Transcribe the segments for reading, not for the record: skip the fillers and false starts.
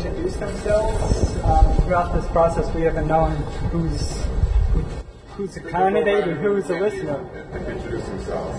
introduce themselves. Throughout this process, we haven't known who's a candidate and who's a listener. Introduce themselves.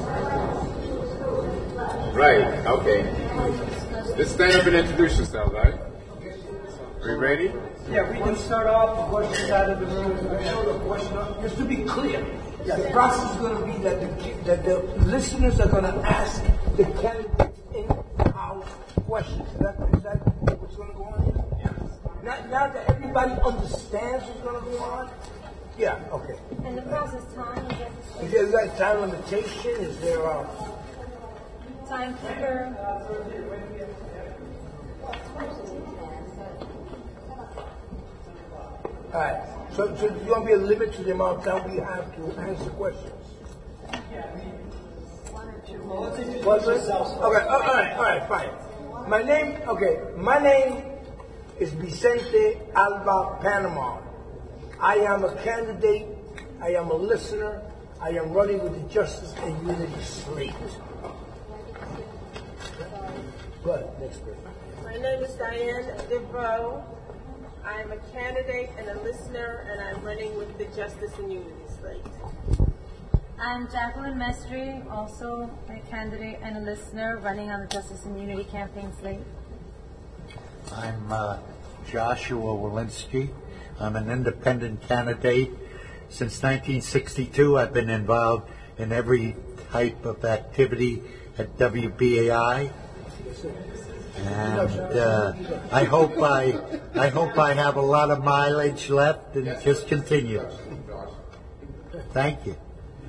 Right, okay. Just stand up and introduce yourself, right? Are you ready? Yeah, we can start off with questions out of the room. Just to be clear, the process is going to be that the listeners are going to ask the candidates in-house questions. Is that what's going to go on here? Yes. Now that everybody understands what's going to go on? Yeah, okay. And the process time? Is there like time limitation? Is there time for... All right. So there's going to be a limit to the amount of time we have to answer questions. Okay. All right. Fine. My name is Vicente Alba Panama. I am a candidate. I am a listener. I am running with the Justice and Unity slate. Go ahead. Next person. My name is Diane DeVoe. I am a candidate and a listener, and I'm running with the Justice and Unity slate. I'm Jacqueline Mestry, also a candidate and a listener, running on the Justice and Unity campaign slate. I'm Joshua Walensky. I'm an independent candidate. Since 1962, I've been involved in every type of activity at WBAI. And I hope I have a lot of mileage left and just continue. Thank you.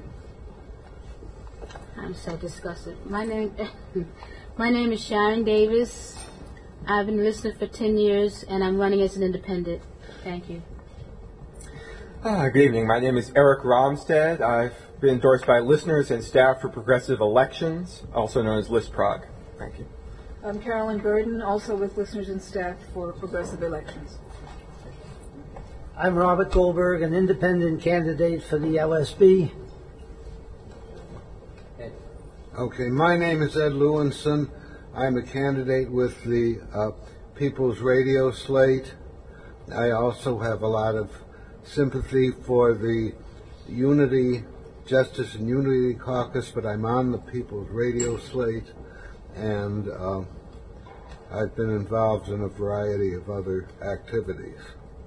I'm so disgusted. My name is Sharon Davis. I've been listening for 10 years, and I'm running as an independent. Thank you. Good evening. My name is Eric Romstead. I've been endorsed by listeners and staff for Progressive Elections, also known as ListProg. Thank you. I'm Carolyn Burden, also with listeners and staff for Progressive Elections. I'm Robert Goldberg, an independent candidate for the LSB. Okay, my name is Ed Lewinson. I'm a candidate with the People's Radio slate. I also have a lot of sympathy for the Justice and Unity Caucus, but I'm on the People's Radio slate, and I've been involved in a variety of other activities.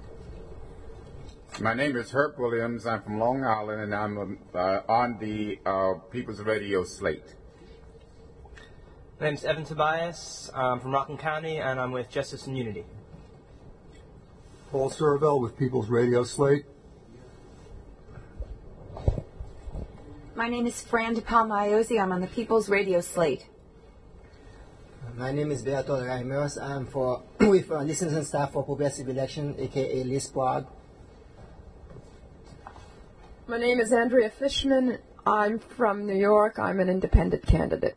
My name is Herb Williams. I'm from Long Island, and I'm on the People's Radio slate. My name is Evan Tobias. I'm from Rockland County, and I'm with Justice and Unity. Paul Servell with People's Radio slate. My name is Fran DePalma-Iozzi. I'm on the People's Radio slate. My name is Beato Reimers. I'm with listeners and staff for Progressive Election, aka ListProg. My name is Andrea Fishman. I'm from New York. I'm an independent candidate.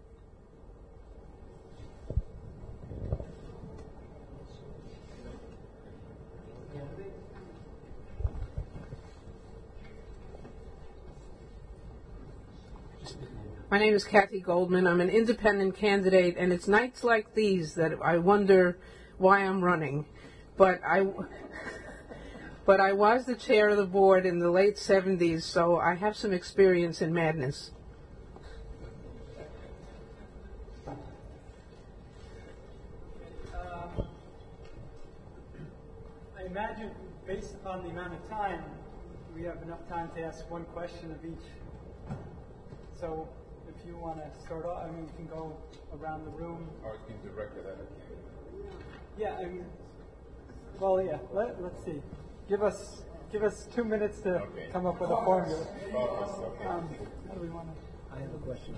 My name is Kathy Goldman. I'm an independent candidate, and it's nights like these that I wonder why I'm running. But I was the chair of the board in the late 70s, so I have some experience in madness. I imagine, based upon the amount of time, we have enough time to ask one question of each. So, if you want to start off, we can go around the room. Or you can direct it at a candidate. Let's see. Give us 2 minutes to come up with a formula. How do we want to? I have a question.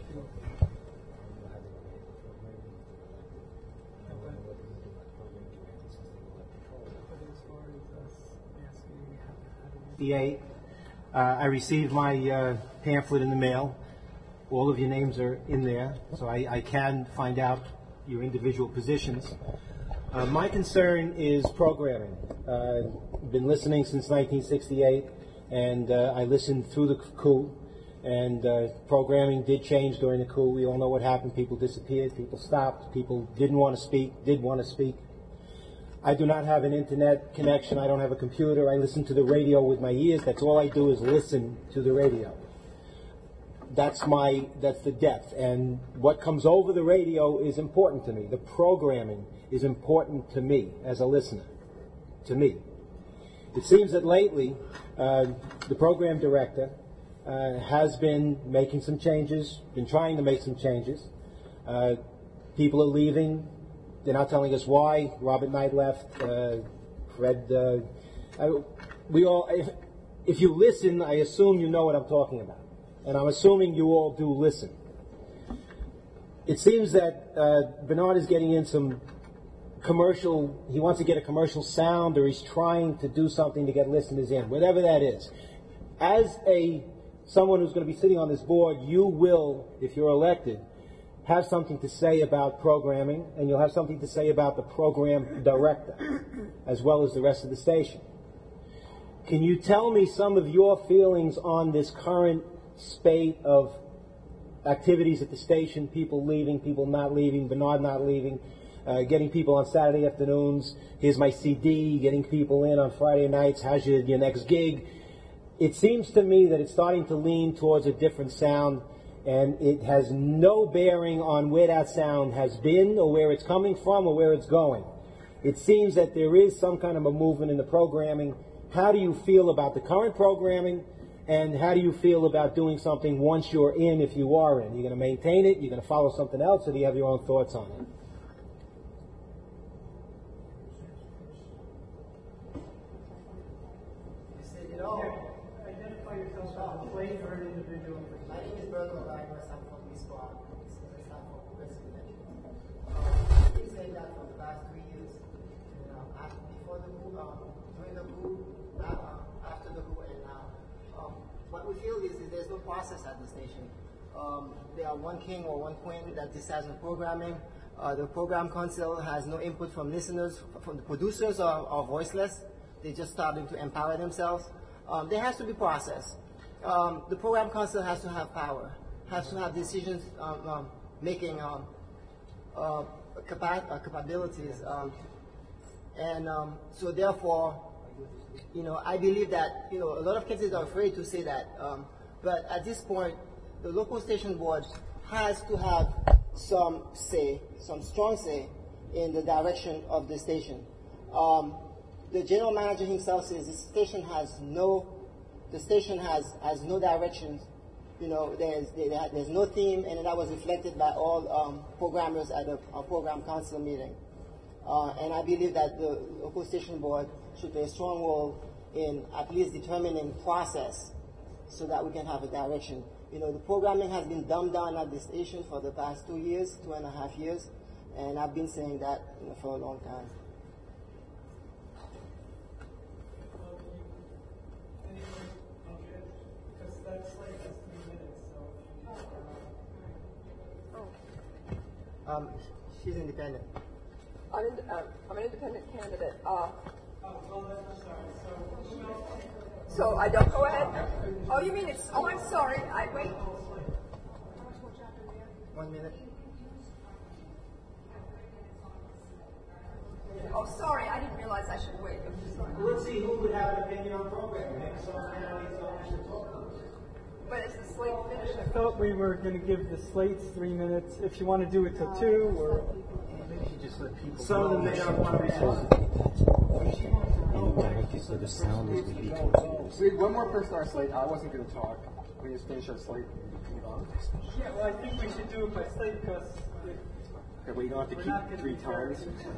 I received my pamphlet in the mail. All of your names are in there, so I can find out your individual positions. My concern is programming. I've been listening since 1968, and I listened through the coup, and programming did change during the coup. We all know what happened. People disappeared, people stopped, people didn't want to speak, did want to speak. I do not have an internet connection. I don't have a computer. I listen to the radio with my ears. That's all I do is listen to the radio. That's the depth. And what comes over the radio is important to me. The programming is important to me as a listener. To me. It seems that lately, the program director has been making some changes, been trying to make some changes. People are leaving. They're not telling us why. Robert Knight left. Fred. We all. If you listen, I assume you know what I'm talking about, and I'm assuming you all do listen. It seems that Bernard is getting in some commercial. He wants to get a commercial sound, or he's trying to do something to get listeners in, whatever that is. As someone who's going to be sitting on this board, you will, if you're elected, have something to say about programming, and you'll have something to say about the program director, as well as the rest of the station. Can you tell me some of your feelings on this current spate of activities at the station, people leaving, people not leaving, Bernard not leaving, getting people on Saturday afternoons, here's my CD, getting people in on Friday nights, how's your next gig? It seems to me that it's starting to lean towards a different sound, and it has no bearing on where that sound has been or where it's coming from or where it's going. It seems that there is some kind of a movement in the programming. How do you feel about the current programming, and how do you feel about doing something once you're in, if you are in? You're going to maintain it? You're going to follow something else, or do you have your own thoughts on it? Identify yourself as a plate or an individual. My name is Bertolt Reimers. I'm from East Park. This is a staff for progressive election. I've been saying that for the past 3 years. Before the coup, during the coup, after the coup, and now. What we feel is there's no process at the station. There are one king or one queen that decides on programming. The program council has no input from listeners. From the producers are voiceless. They're just starting to empower themselves. There has to be process. The program council has to have power, has to have decisions making capabilities, and so therefore, I believe that a lot of candidates are afraid to say that, but at this point, the local station board has to have some say, some strong say in the direction of the station. The general manager himself says the station has no direction. There's no theme, and that was reflected by all programmers at the program council meeting. And I believe that the local station board should play a strong role in at least determining process, so that we can have a direction. The programming has been dumbed down at the station for the past 2 years, 2.5 years, and I've been saying that for a long time. She's independent. I'm an independent candidate. So I don't go ahead? Oh, you mean it's... Oh, I'm sorry. Wait. 1 minute. Oh, sorry. I didn't realize I should wait. I'm just sorry. Let's see who would have an opinion on programming. Maybe some candidates don't actually talk about this. But is the slate finished? I thought we were going to give the slates 3 minutes. If you want to do it till 2, or... Maybe you just let people some of them may not want to respond. So the sound is really We had one more person on our slate. I wasn't going to talk. We just finished our slate. Yeah, well, I think we should do it by slate, because okay, we don't have to keep 3 times.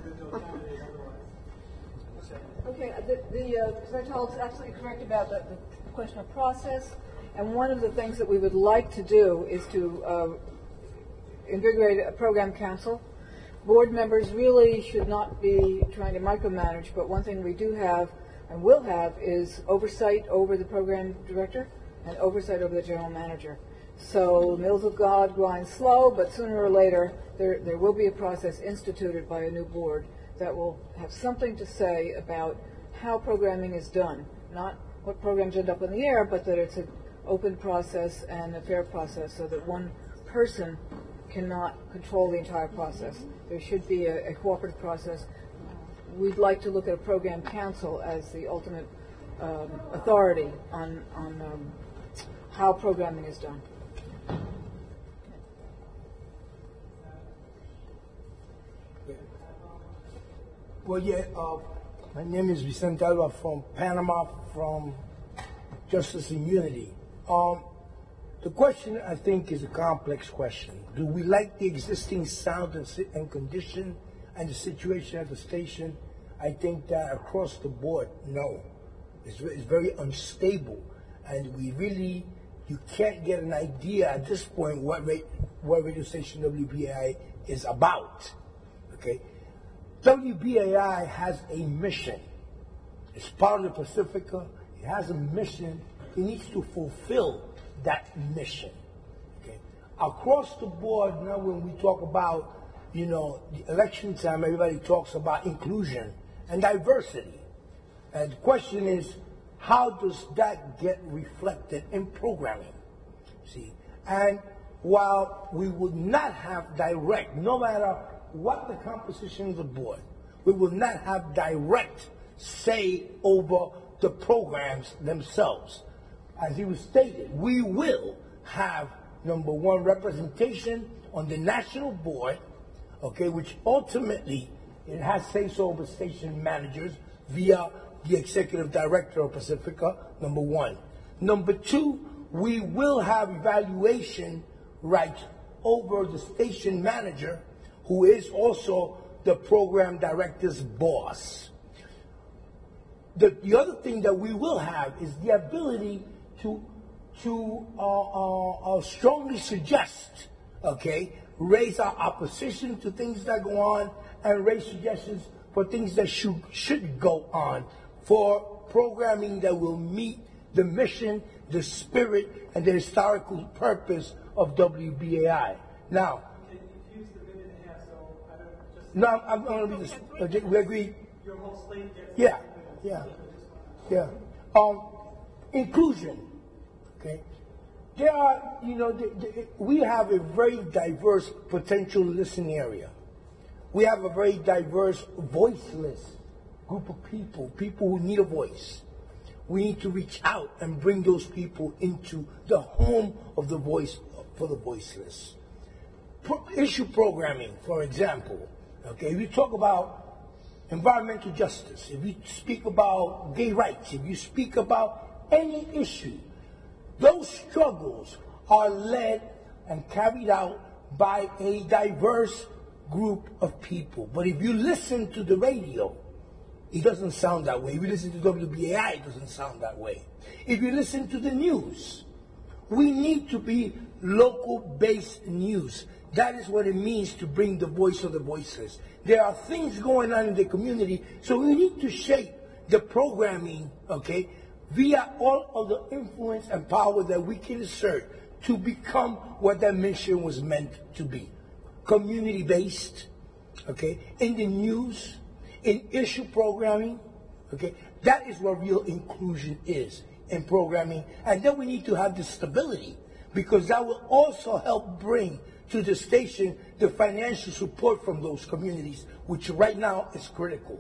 Okay, the Bertolt is absolutely correct about the question of process. And one of the things that we would like to do is to invigorate a program council. Board members really should not be trying to micromanage, but one thing we do have and will have is oversight over the program director and oversight over the general manager. So mills of God grind slow, but sooner or later there will be a process instituted by a new board that will have something to say about how programming is done, not what programs end up in the air, but that it's an open process and a fair process, so that one person cannot control the entire process. There should be a cooperative process. we'd like to look at a program council as the ultimate authority on how programming is done. Well, yeah, my name is Vicente Alba from Panama, from Justice and Unity. The question, I think, is a complex question. Do we like the existing sound and condition and the situation at the station? I think that across the board, no. It's very unstable. And you can't get an idea at this point what radio station WBAI is about. Okay? WBAI has a mission. It's part of the Pacifica. It has a mission. It needs to fulfill that mission. Okay? Across the board, now when we talk about, the election time, everybody talks about inclusion and diversity. And the question is, how does that get reflected in programming? See? And while we would not have direct, no matter what the composition of the board, we will not have direct say over the programs themselves. As he was stated, we will have, number one, representation on the national board, okay, which ultimately it has say-so over station managers via the executive director of Pacifica, number one. Number two, we will have evaluation rights over the station manager, who is also the program director's boss. The other thing that we will have is the ability to strongly suggest, okay, raise our opposition to things that go on and raise suggestions for things that should go on, for programming that will meet the mission, the spirit, and the historical purpose of WBAI. Now, no, I'm going to be this. Okay, we agree. Your whole slate gets. Yeah. Inclusion. Okay. There are, we have a very diverse potential listening area. We have a very diverse voiceless group of people who need a voice. We need to reach out and bring those people into the home of the voice for the voiceless. Issue programming, for example. Okay, if you talk about environmental justice, if you speak about gay rights, if you speak about any issue, those struggles are led and carried out by a diverse group of people. But if you listen to the radio, it doesn't sound that way. If you listen to WBAI, it doesn't sound that way. If you listen to the news, we need to be local-based news. That is what it means to bring the voice of the voiceless. There are things going on in the community, so we need to shape the programming, okay, via all of the influence and power that we can assert to become what that mission was meant to be. Community-based, okay, in the news, in issue programming, okay, that is what real inclusion is in programming. And then we need to have the stability, because that will also help bring to the station the financial support from those communities, which right now is critical.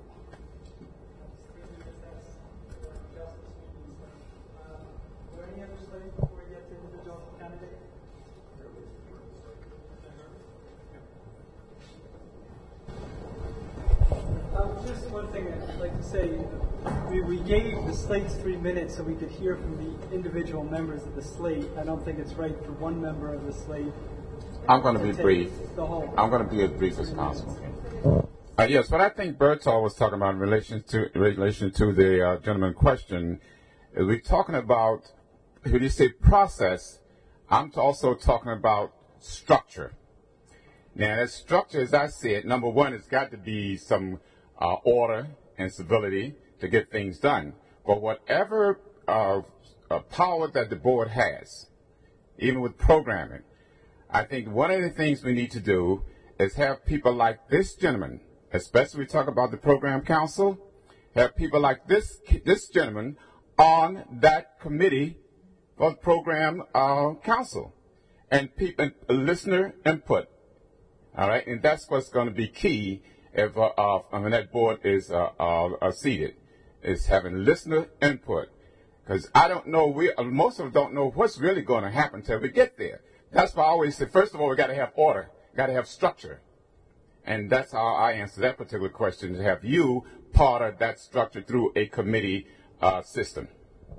Just one thing I'd like to say. We gave the slates 3 minutes so we could hear from the individual members of the slate. I don't think it's right for one member of the slate. I'm going to be brief. I'm going to be as brief as possible. Yes, what I think Bertol was talking about in relation to the gentleman question is we're talking about, when you say process, I'm also talking about structure. Now, that structure, as I see it, number one, it's got to be some order and civility to get things done. But whatever power that the board has, even with programming, I think one of the things we need to do is have people like this gentleman, especially we talk about the program council, have people like this gentleman on that committee for the program council, and listener input. All right, and that's what's going to be key if when that board is seated, is having listener input. Because I don't know, most of us don't know what's really going to happen till we get there. That's why I always say, first of all, we got to have order, got to have structure. And that's how I answer that particular question, to have you part of that structure through a committee system.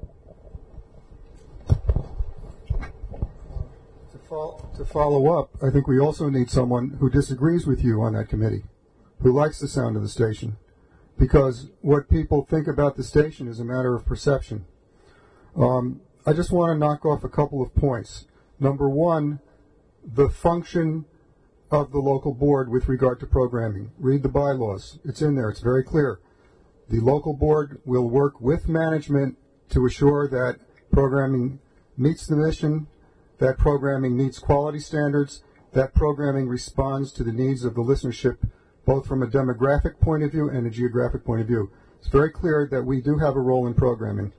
To follow up, I think we also need someone who disagrees with you on that committee, who likes the sound of the station, because what people think about the station is a matter of perception. I just want to knock off a couple of points. Number one, the function of the local board with regard to programming. Read the bylaws. It's in there. It's very clear. The local board will work with management to assure that programming meets the mission, that programming meets quality standards, that programming responds to the needs of the listenership, both from a demographic point of view and a geographic point of view. It's very clear that we do have a role in programming.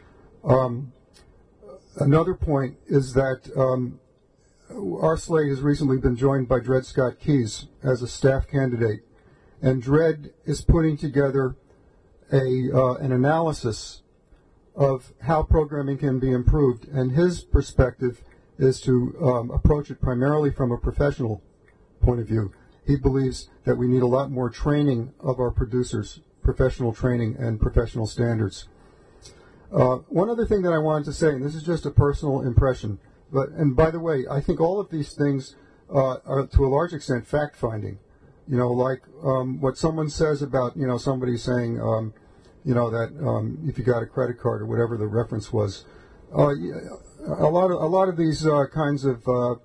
Another point is that our slate has recently been joined by Dred Scott Keys as a staff candidate, and Dred is putting together an analysis of how programming can be improved, and his perspective is to approach it primarily from a professional point of view. He believes that we need a lot more training of our producers, professional training and professional standards. One other thing that I wanted to say, and this is just a personal impression, and by the way, I think all of these things are to a large extent fact-finding. You know, like what someone says about, somebody saying, that if you got a credit card or whatever the reference was. A lot of these kinds of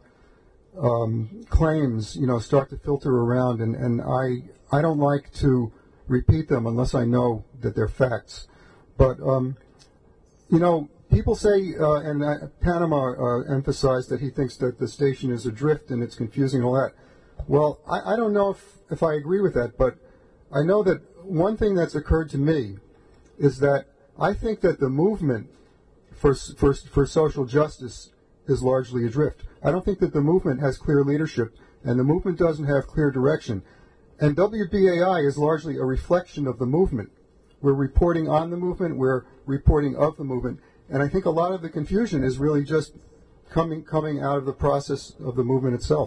claims, start to filter around, and I don't like to repeat them unless I know that they're facts. But people say, and Panama emphasized that he thinks that the station is adrift and it's confusing and all that. Well, I don't know if I agree with that, but I know that one thing that's occurred to me is that I think that the movement for social justice is largely adrift. I don't think that the movement has clear leadership, and the movement doesn't have clear direction. And WBAI is largely a reflection of the movement. We're reporting on the movement, we're reporting of the movement, and I think a lot of the confusion is really just coming out of the process of the movement itself.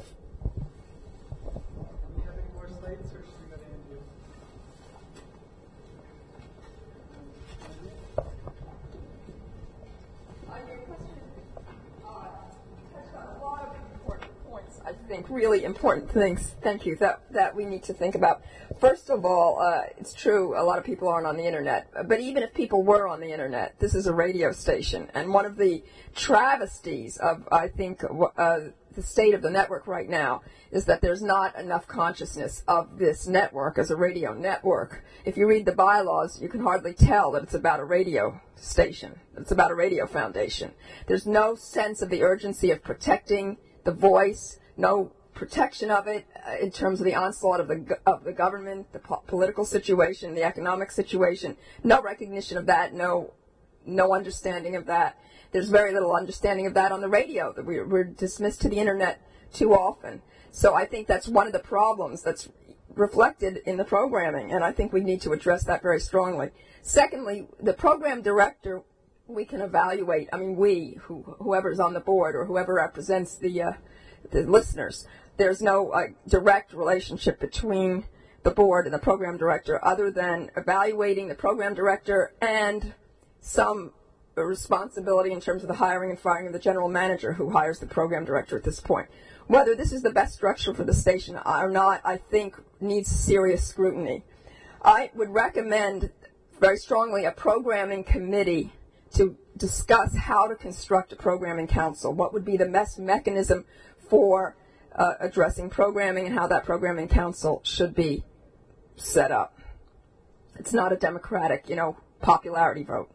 I think really important things, thank you, that we need to think about. First of all, it's true a lot of people aren't on the internet, but even if people were on the internet, this is a radio station, and one of the travesties of, I think, the state of the network right now is that there's not enough consciousness of this network as a radio network. If you read the bylaws, you can hardly tell that it's about a radio station. It's about a radio foundation. There's no sense of the urgency of protecting the voice, no protection of it in terms of the onslaught of the government, the political situation, the economic situation. No recognition of that, no understanding of that. There's very little understanding of that on the radio. That we're dismissed to the internet too often. So I think that's one of the problems that's reflected in the programming, and I think we need to address that very strongly. Secondly, the program director, we can evaluate. I mean, whoever's on the board or whoever represents the listeners, there's no direct relationship between the board and the program director other than evaluating the program director and some responsibility in terms of the hiring and firing of the general manager who hires the program director at this point. Whether this is the best structure for the station or not, I think needs serious scrutiny. I would recommend very strongly a programming committee to discuss how to construct a programming council, what would be the best mechanism for addressing programming and how that programming council should be set up. It's not a democratic, popularity vote.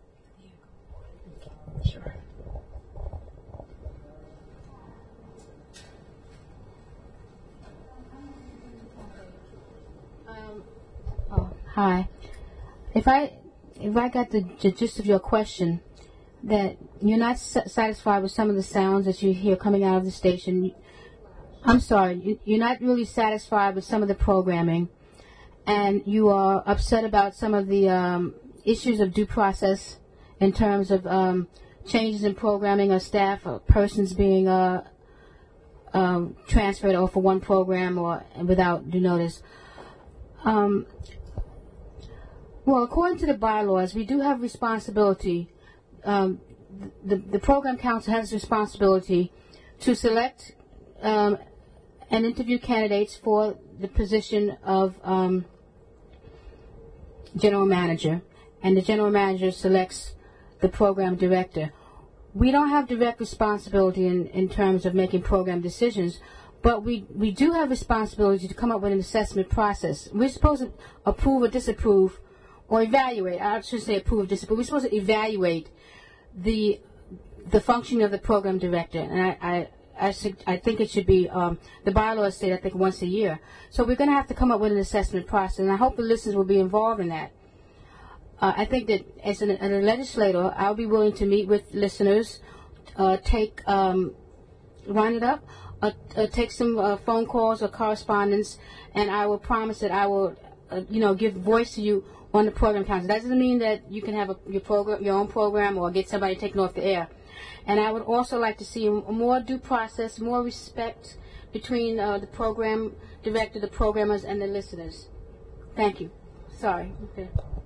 Sure. Hi. If I got the gist of your question, that you're not satisfied with some of the sounds that you hear coming out of the station. I'm sorry, you're not really satisfied with some of the programming. and you are upset about some of the issues of due process in terms of changes in programming or staff or persons being transferred off of one program or without due notice. Well, according to the bylaws, we do have responsibility. The program council has responsibility to select and interview candidates for the position of general manager, and the general manager selects the program director. We don't have direct responsibility in terms of making program decisions, but we do have responsibility to come up with an assessment process. We're supposed to approve or disapprove or evaluate. I shouldn't say approve or disapprove. We're supposed to evaluate the functioning of the program director, and I think it should be, the bylaws state, I think, once a year. So we're going to have to come up with an assessment process, and I hope the listeners will be involved in that. I think that as a legislator, I'll be willing to meet with listeners, round it up, take some phone calls or correspondence, and I will promise that I will, give voice to you on the program council. That doesn't mean that you can have your own program or get somebody taken off the air. And I would also like to see more due process, more respect between the program director, the programmers, and the listeners. Thank you. Sorry. Okay.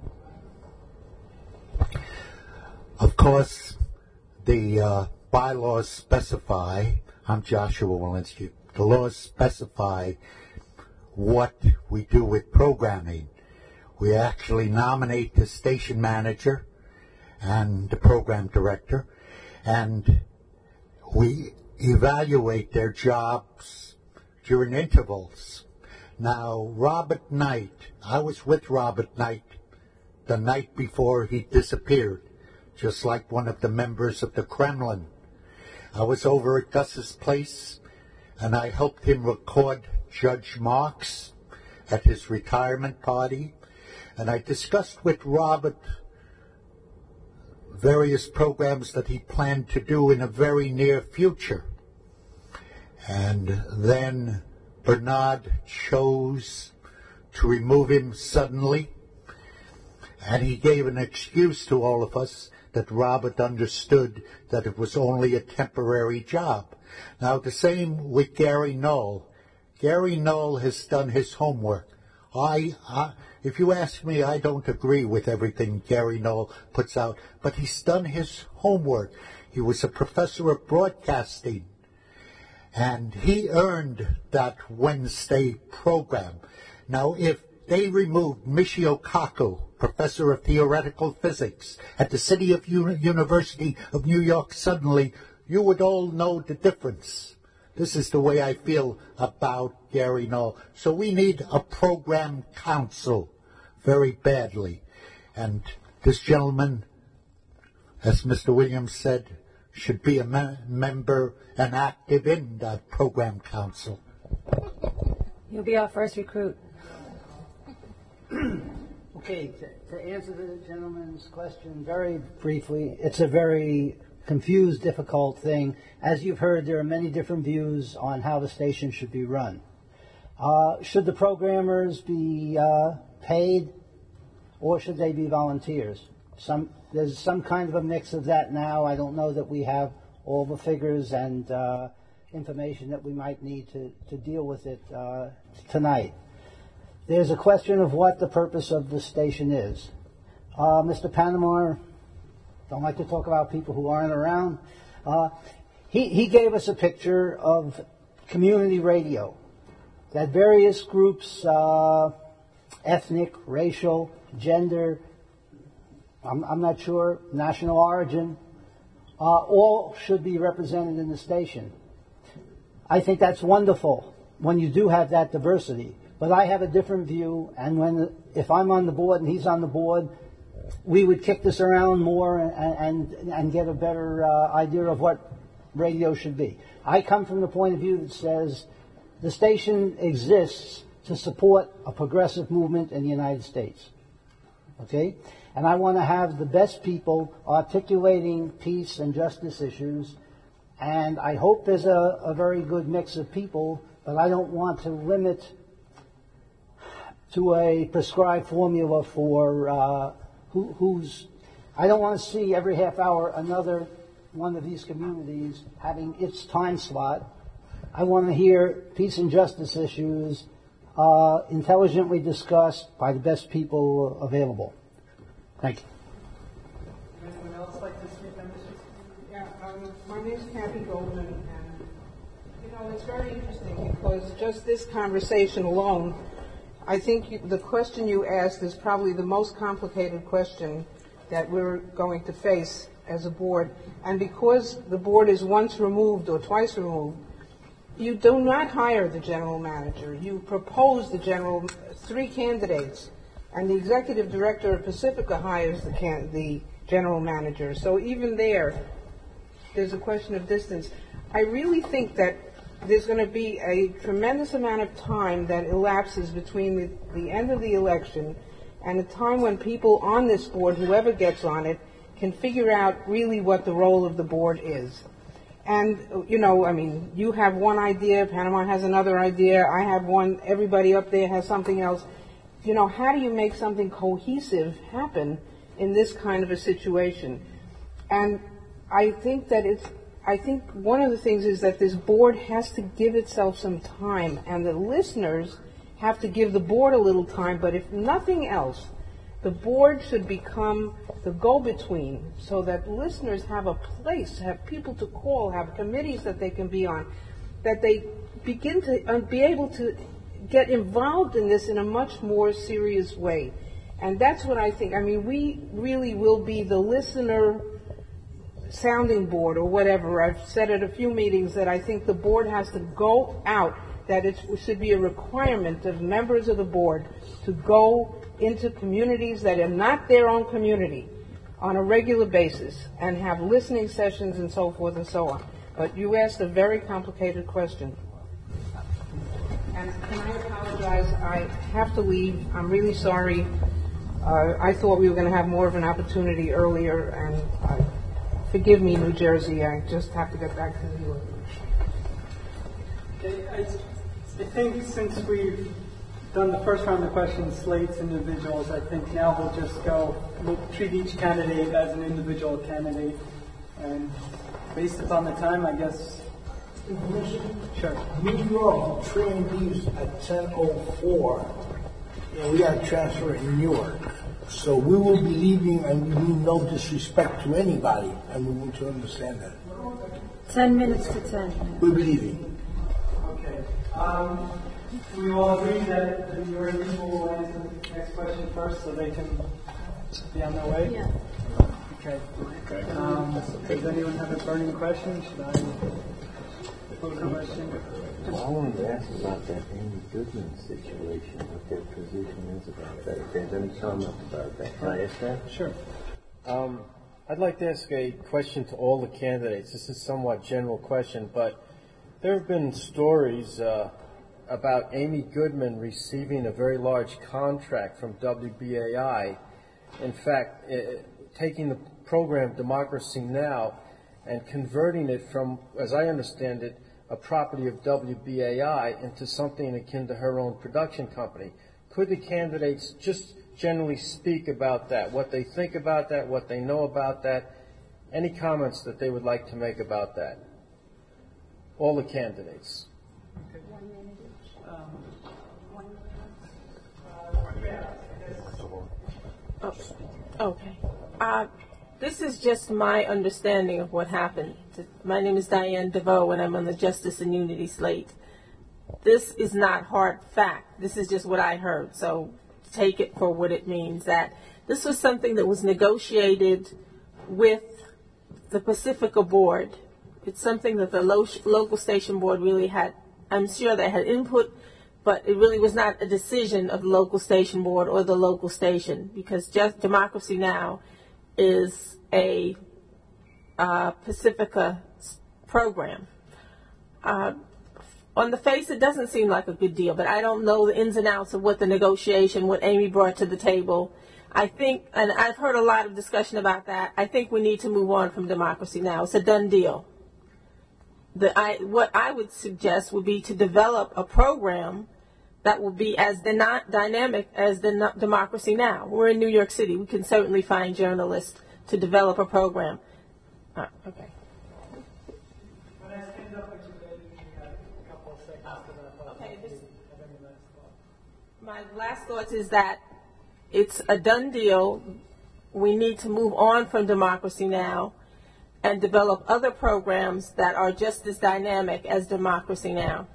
Of course, the bylaws specify, I'm Joshua Walensky, the laws specify what we do with programming. We actually nominate the station manager and the program director, and we evaluate their jobs during intervals. Now, Robert Knight, I was with Robert Knight the night before he disappeared, just like one of the members of the Kremlin. I was over at Gus's place, and I helped him record Judge Marks at his retirement party, and I discussed with Robert various programs that he planned to do in a very near future. And then Bernard chose to remove him suddenly, and he gave an excuse to all of us that Robert understood that it was only a temporary job. Now, the same with Gary Knoll. Gary Knoll has done his homework. If you ask me, I don't agree with everything Gary Knoll puts out, but he's done his homework. He was a professor of broadcasting, and he earned that Wednesday program. Now, if they removed Michio Kaku, professor of theoretical physics at the City of University of New York, suddenly, you would all know the difference. This is the way I feel about Gary Knoll. So we need a program council very badly. And this gentleman, as Mr. Williams said, should be a member and active in that program council. You'll be our first recruit. Okay, to answer the gentleman's question very briefly, it's a very confused, difficult thing. As you've heard, there are many different views on how the station should be run. Should the programmers be paid, or should they be volunteers? There's some kind of a mix of that now. I don't know that we have all the figures and information that we might need to deal with it tonight. There's a question of what the purpose of the station is. Mr. Panamar, don't like to talk about people who aren't around. He gave us a picture of community radio, that various groups, ethnic, racial, gender, I'm not sure, national origin, all should be represented in the station. I think that's wonderful when you do have that diversity. But I have a different view, and if I'm on the board and he's on the board, we would kick this around more and get a better idea of what radio should be. I come from the point of view that says the station exists to support a progressive movement in the United States. Okay? And I want to have the best people articulating peace and justice issues, and I hope there's a very good mix of people, but I don't want to limit to a prescribed formula for who's. I don't want to see every half hour another one of these communities having its time slot. I want to hear peace and justice issues intelligently discussed by the best people available. Thank you. Anyone else like to speak on this? Yeah, my name is Kathy Goldman, and it's very interesting because just this conversation alone, I think the question you asked is probably the most complicated question that we're going to face as a board. And because the board is once removed or twice removed, you do not hire the general manager. You propose the three candidates, and the executive director of Pacifica hires the general manager. So even there's a question of distance. I really think that there's going to be a tremendous amount of time that elapses between the end of the election and the time when people on this board, whoever gets on it, can figure out really what the role of the board is. And, you have one idea, Panama has another idea, I have one, everybody up there has something else. How do you make something cohesive happen in this kind of a situation? And I think one of the things is that this board has to give itself some time, and the listeners have to give the board a little time, but if nothing else, the board should become the go-between so that listeners have a place, have people to call, have committees that they can be on, that they begin to be able to get involved in this in a much more serious way. And that's what I think. We really will be the listener sounding board or whatever. I've said at a few meetings that I think the board has to go out, that it should be a requirement of members of the board to go into communities that are not their own community on a regular basis and have listening sessions and so forth and so on. But you asked a very complicated question. And can I apologize? I have to leave. I'm really sorry. I thought we were going to have more of an opportunity earlier, and forgive me, New Jersey. I just have to get back to New York. Okay, I think since we've done the first round of questions, slates, individuals, I think now we'll treat each candidate as an individual candidate. And based upon the time, I guess. Sure. New York train leaves at 10:04, and we got to transfer in Newark. So we will be leaving, and we mean no disrespect to anybody, and we want to understand that. 10 minutes to 10. We'll be leaving. Okay. We all agree that the New York people will answer the next question first so they can be on their way? Yeah. Okay. Does anyone have a burning question? Should I pose a question? Well, I wanted to ask about that Amy Goodman situation, what their position is about that. If there's any comment about that. Can I ask that? Sure. I'd like to ask a question to all the candidates. This is a somewhat general question, but there have been stories about Amy Goodman receiving a very large contract from WBAI. In fact, taking the program Democracy Now! And converting it from, as I understand it, a property of WBAI into something akin to her own production company. Could the candidates just generally speak about that, what they think about that, what they know about that, any comments that they would like to make about that? All the candidates. Okay. This is just my understanding of what happened. My name is Diane DeVoe, and I'm on the Justice and Unity slate. This is not hard fact. This is just what I heard. So take it for what it means, that this was something that was negotiated with the Pacifica board. It's something that the local station board really had, I'm sure they had input, but it really was not a decision of the local station board or the local station, because just Democracy Now! Is a Pacifica program. On the face, it doesn't seem like a good deal, but I don't know the ins and outs of what the negotiation, what Amy brought to the table. I think, and I've heard a lot of discussion about that, I think we need to move on from Democracy Now! It's a done deal. What I would suggest would be to develop a program that will be as dynamic as the Democracy Now! We're in New York City. We can certainly find journalists to develop a program. Okay. My last thoughts is that it's a done deal. We need to move on from Democracy Now! And develop other programs that are just as dynamic as Democracy Now!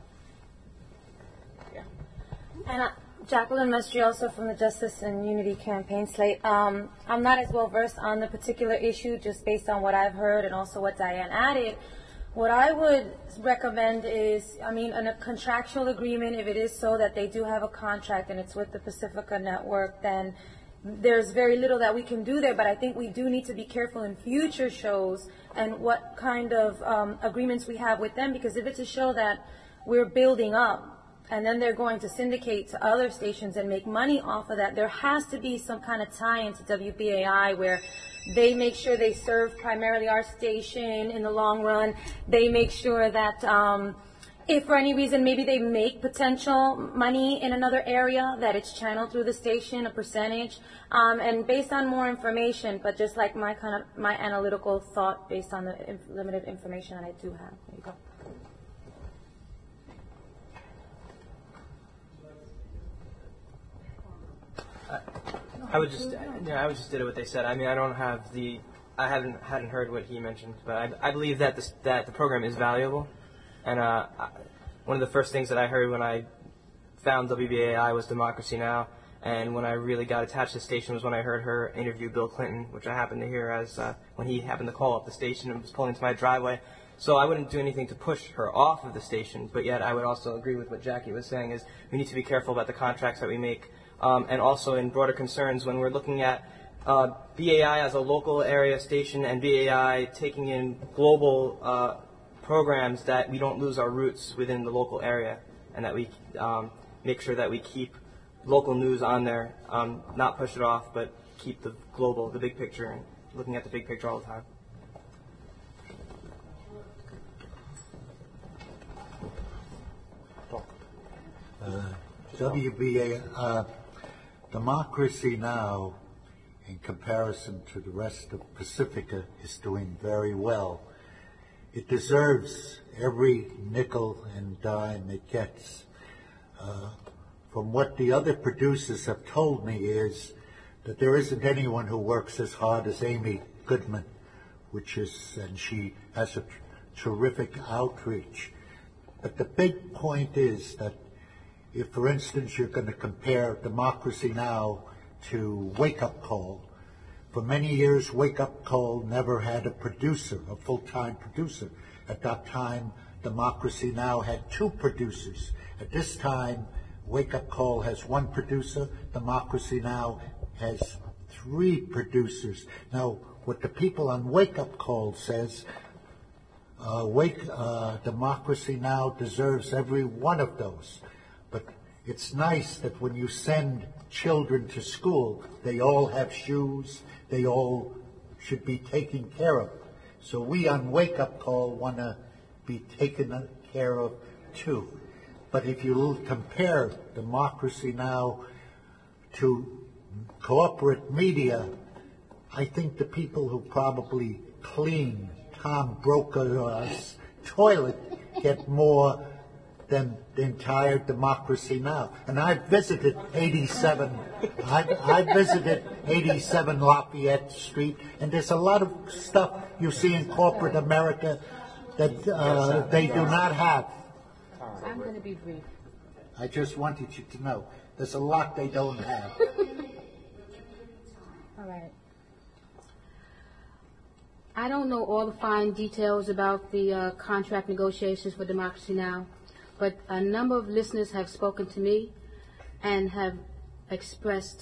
And Jacqueline Mestry, also from the Justice and Unity Campaign slate. I'm not as well versed on the particular issue, just based on what I've heard and also what Diane added. What I would recommend is, in a contractual agreement, if it is so that they do have a contract and it's with the Pacifica Network, then there's very little that we can do there, but I think we do need to be careful in future shows and what kind of agreements we have with them, because if it's a show that we're building up and then they're going to syndicate to other stations and make money off of that, there has to be some kind of tie-in to WBAI where they make sure they serve primarily our station in the long run. They make sure that if for any reason maybe they make potential money in another area, that it's channeled through the station, a percentage, and based on more information, but just like my analytical thought based on the limited information that I do have. There you go. I would just did what they said. I don't have I hadn't heard what he mentioned, but I believe that the program is valuable, and one of the first things that I heard when I found WBAI was Democracy Now! And when I really got attached to the station was when I heard her interview Bill Clinton, which I happened to hear as when he happened to call up the station and was pulling into my driveway. So I wouldn't do anything to push her off of the station, but yet I would also agree with what Jackie was saying, is we need to be careful about the contracts that we make. And also in broader concerns when we're looking at BAI as a local area station and BAI taking in global programs, that we don't lose our roots within the local area, and that we make sure that we keep local news on there, not push it off, but keep the global, the big picture, and looking at the big picture all the time. WBA, Democracy Now!, in comparison to the rest of Pacifica, is doing very well. It deserves every nickel and dime it gets. From what the other producers have told me is that there isn't anyone who works as hard as Amy Goodman, and she has a terrific outreach. But the big point is that if, for instance, you're going to compare Democracy Now! To Wake Up Call, for many years Wake Up Call never had a producer, a full-time producer. At that time, Democracy Now! Had 2 producers. At this time, Wake Up Call has 1 producer, Democracy Now! Has 3 producers. Now, what the people on Wake Up Call says, Democracy Now! Deserves every one of those. But it's nice that when you send children to school, they all have shoes, they all should be taken care of. So we on Wake Up Call want to be taken care of too. But if you compare Democracy Now! To corporate media, I think the people who probably clean Tom Brokaws' toilet get more than the entire Democracy Now! And I've visited 87 Lafayette Street, and there's a lot of stuff you see in corporate America that they do not have. I'm going to be brief. I just wanted you to know there's a lot they don't have. All right. I don't know all the fine details about the contract negotiations for Democracy Now!, but a number of listeners have spoken to me and have expressed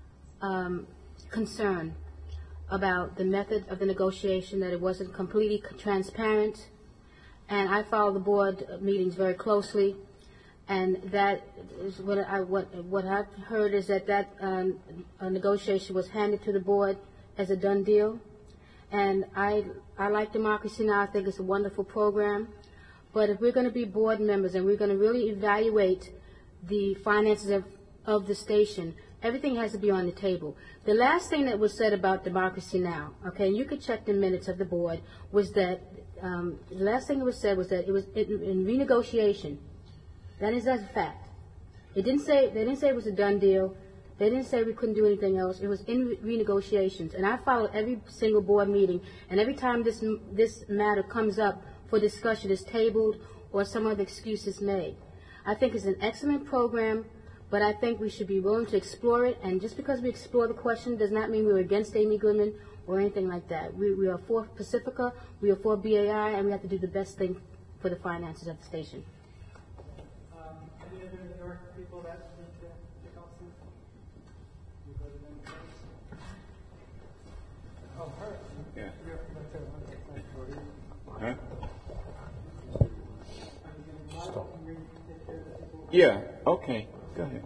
concern about the method of the negotiation, that it wasn't completely transparent. And I follow the board meetings very closely, and that is what I've heard is that a negotiation was handed to the board as a done deal. And I like Democracy Now! I think it's a wonderful program. But if we're going to be board members and we're going to really evaluate the finances of the station, everything has to be on the table. The last thing that was said about Democracy Now!, okay, and you could check the minutes of the board, was that the last thing that was said was that it was in renegotiation. That's a fact. They didn't say it was a done deal. They didn't say we couldn't do anything else. It was in renegotiations. And I followed every single board meeting, and every time this matter comes up for discussion, is tabled or some other excuse is made. I think it's an excellent program, but I think we should be willing to explore it. And just because we explore the question does not mean we're against Amy Goodman or anything like that. We are for Pacifica, we are for BAI, and we have to do the best thing for the finances of the station. Any other New York people that need to pick up something? You go to them first. Oh, her. Yeah. Huh? Stop. Yeah, okay. Go ahead.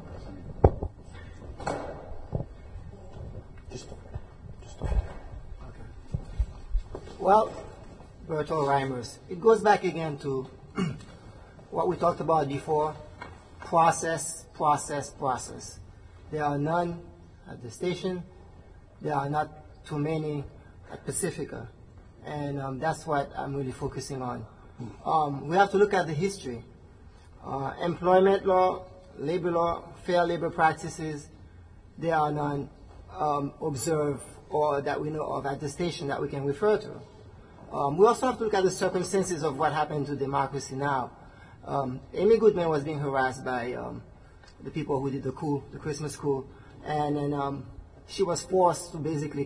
Well, Bertolt Reimers, it goes back again to what we talked about before, process. There are none at the station. There are not too many at Pacifica. And that's what I'm really focusing on. We have to look at the history. Employment law, labor law, fair labor practices, there are none observed or that we know of at the station that we can refer to. We also have to look at the circumstances of what happened to Democracy Now! Amy Goodman was being harassed by the people who did the coup, the Christmas coup, and then she was forced to basically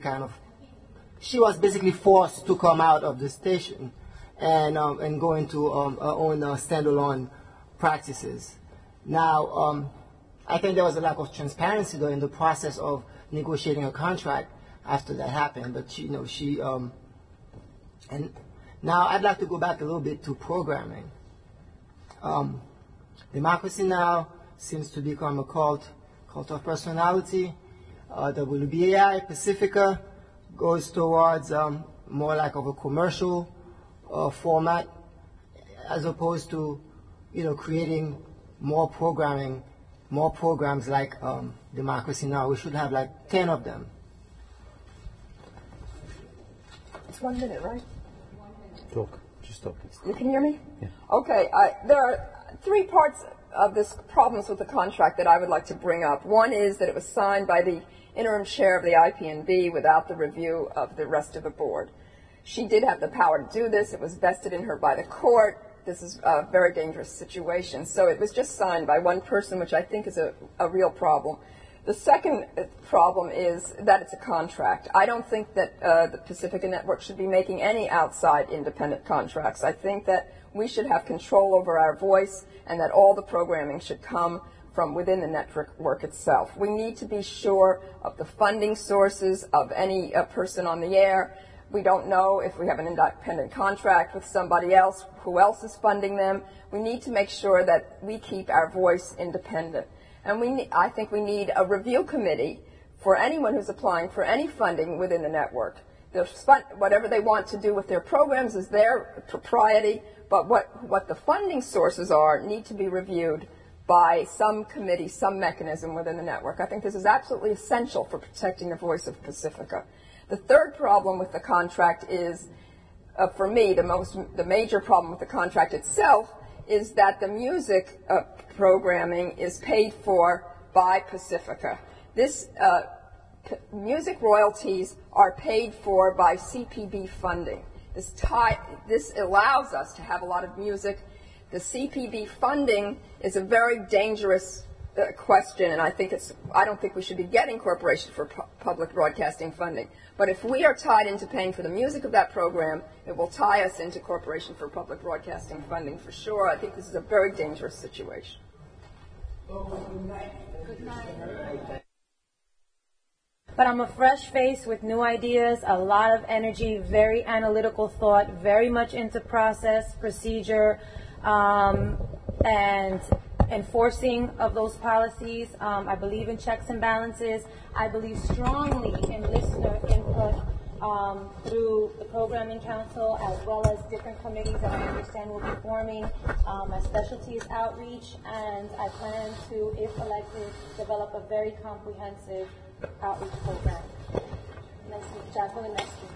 forced to come out of the station and go into her own standalone practices. Now, I think there was a lack of transparency though in the process of negotiating a contract after that happened. But and now I'd like to go back a little bit to programming. Democracy Now! Seems to become a cult of personality. WBAI, Pacifica, goes towards more like of a commercial format, as opposed to, creating more programs like Democracy Now! We should have like 10 of them. It's 1 minute, right? Talk. Just talk. You can hear me? Yeah. Okay. There are 3 parts of this problems with the contract that I would like to bring up. One is that it was signed by the interim chair of the IPNB without the review of the rest of the board. She did have the power to do this. It was vested in her by the court. This is a very dangerous situation. So it was just signed by one person, which I think is a real problem. The second problem is that it's a contract. I don't think that the Pacifica Network should be making any outside independent contracts. I think that we should have control over our voice and that all the programming should come from within the network itself. We need to be sure of the funding sources of any person on the air. We don't know if we have an independent contract with somebody else, who else is funding them. We need to make sure that we keep our voice independent. And I think we need a review committee for anyone who's applying for any funding within the network. Whatever they want to do with their programs is their propriety, but what the funding sources are need to be reviewed by some committee, some mechanism within the network. I think this is absolutely essential for protecting the voice of Pacifica. The third problem with the contract is, for me, the major problem with the contract itself is that the music programming is paid for by Pacifica. This music royalties are paid for by CPB funding. This allows us to have a lot of music. The CPB funding is a very dangerous question, and I don't think we should be getting Corporation for Public Broadcasting funding. But if we are tied into paying for the music of that program, it will tie us into Corporation for Public Broadcasting funding for sure. I think this is a very dangerous situation. Good night. But I'm a fresh face with new ideas, a lot of energy, very analytical thought, very much into process, procedure, and enforcing of those policies. I believe in checks and balances. I believe strongly in listener input through the Programming Council as well as different committees that I understand will be forming. My specialty is outreach, and I plan to, if elected, develop a very comprehensive outreach program. Jacqueline Mestre.